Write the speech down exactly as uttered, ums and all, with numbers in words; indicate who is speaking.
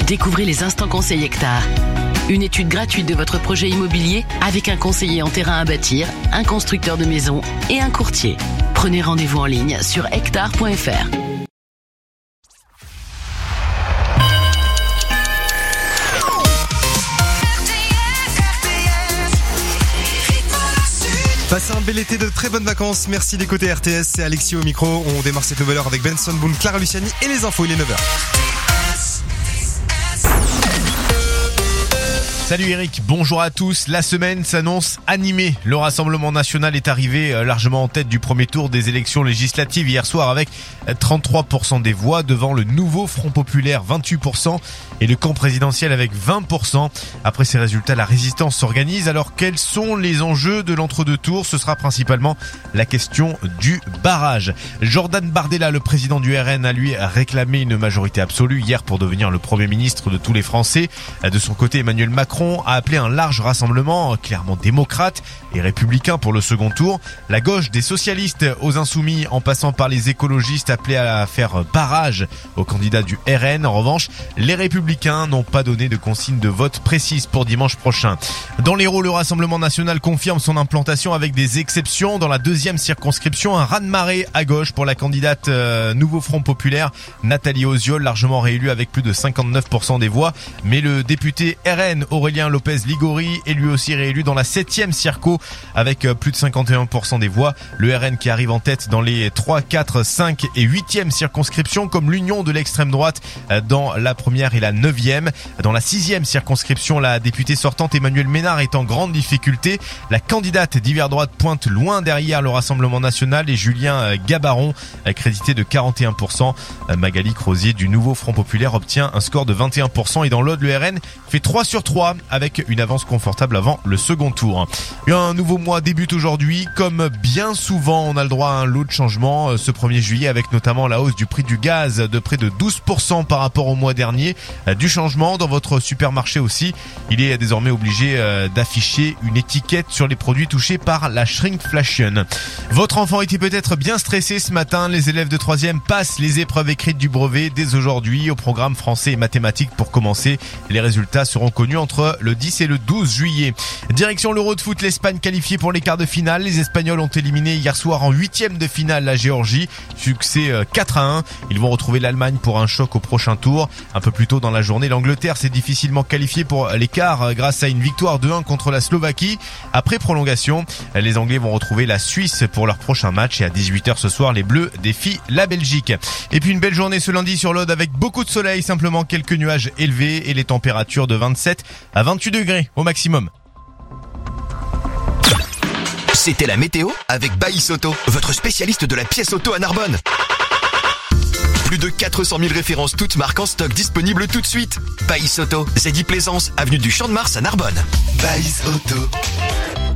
Speaker 1: Découvrez les instants conseils hectares. Une étude gratuite de votre projet immobilier avec un conseiller en terrain à bâtir, un constructeur de maisons et un courtier. Prenez rendez-vous en ligne sur hectare point f r.
Speaker 2: Passez un bel été, de très bonnes vacances. Merci d'écouter R T S, c'est Alexis au micro. On démarre cette nouvelle heure avec Benson Boone, Clara Luciani et les infos, il est neuf heures.
Speaker 3: Salut Eric, bonjour à tous. La semaine s'annonce animée. Le Rassemblement national est arrivé largement en tête du premier tour des élections législatives hier soir avec trente-trois pour cent des voix devant le nouveau Front populaire vingt-huit pour cent et le camp présidentiel avec vingt pour cent. Après ces résultats, la résistance s'organise. Alors quels sont les enjeux de l'entre-deux tours ? Ce sera principalement la question du barrage. Jordan Bardella, le président du R N, a lui réclamé une majorité absolue hier pour devenir le Premier ministre de tous les Français. De son côté, Emmanuel Macron a appelé un large rassemblement clairement démocrate et républicain pour le second tour. La gauche des socialistes aux insoumis en passant par les écologistes appelés à faire barrage aux candidats du R N. En revanche, les républicains n'ont pas donné de consigne de vote précise pour dimanche prochain. Dans l'Hérault, le Rassemblement national confirme son implantation avec des exceptions. Dans la deuxième circonscription, un raz-de-marée à gauche pour la candidate euh, Nouveau Front populaire Nathalie Oziol, largement réélue avec plus de cinquante-neuf pour cent des voix. Mais le député R N Aurélien Lopez Ligori est lui aussi réélu dans la septième circo avec plus de cinquante et un pour cent des voix. Le R N qui arrive en tête dans les trois, quatre, cinq et huitième circonscriptions, comme l'union de l'extrême droite dans la première et la neuvième. Dans la sixième circonscription, la députée sortante Emmanuelle Ménard est en grande difficulté. La candidate d'hiver droite pointe loin derrière le Rassemblement national et Julien Gabaron, crédité de quarante et un pour cent. Magali Crozier du Nouveau Front populaire obtient un score de vingt et un pour cent et dans l'Aude, le R N fait trois sur trois avec une avance confortable avant le second tour. Un nouveau mois débute aujourd'hui. Comme bien souvent, on a le droit à un lot de changements ce premier juillet avec notamment la hausse du prix du gaz de près de douze pour cent par rapport au mois dernier. Du changement dans votre supermarché aussi. Il est désormais obligé d'afficher une étiquette sur les produits touchés par la shrinkflation. Votre enfant était peut-être bien stressé ce matin. Les élèves de troisième passent les épreuves écrites du brevet dès aujourd'hui au programme français et mathématiques pour commencer. Les résultats seront connus entre le dix et le douze juillet. Direction l'Euro de foot, l'Espagne qualifiée pour les quarts de finale. Les Espagnols ont éliminé hier soir en huitième de finale la Géorgie. Succès quatre à un. Ils vont retrouver l'Allemagne pour un choc au prochain tour. Un peu plus tôt dans la journée, l'Angleterre s'est difficilement qualifiée pour les quarts grâce à une victoire deux un contre la Slovaquie. Après prolongation, les Anglais vont retrouver la Suisse pour leur prochain match et à dix-huit heures ce soir, les Bleus défient la Belgique. Et puis une belle journée ce lundi sur l'Aude avec beaucoup de soleil, simplement quelques nuages élevés et les températures de vingt-sept à vingt-huit degrés au maximum.
Speaker 4: C'était la météo avec Baïs Auto, votre spécialiste de la pièce auto à Narbonne. Plus de quatre cent mille références, toutes marques en stock, disponibles tout de suite. Baïs Auto, Zeddy Plaisance, avenue du Champ de Mars à Narbonne. Baïs Auto.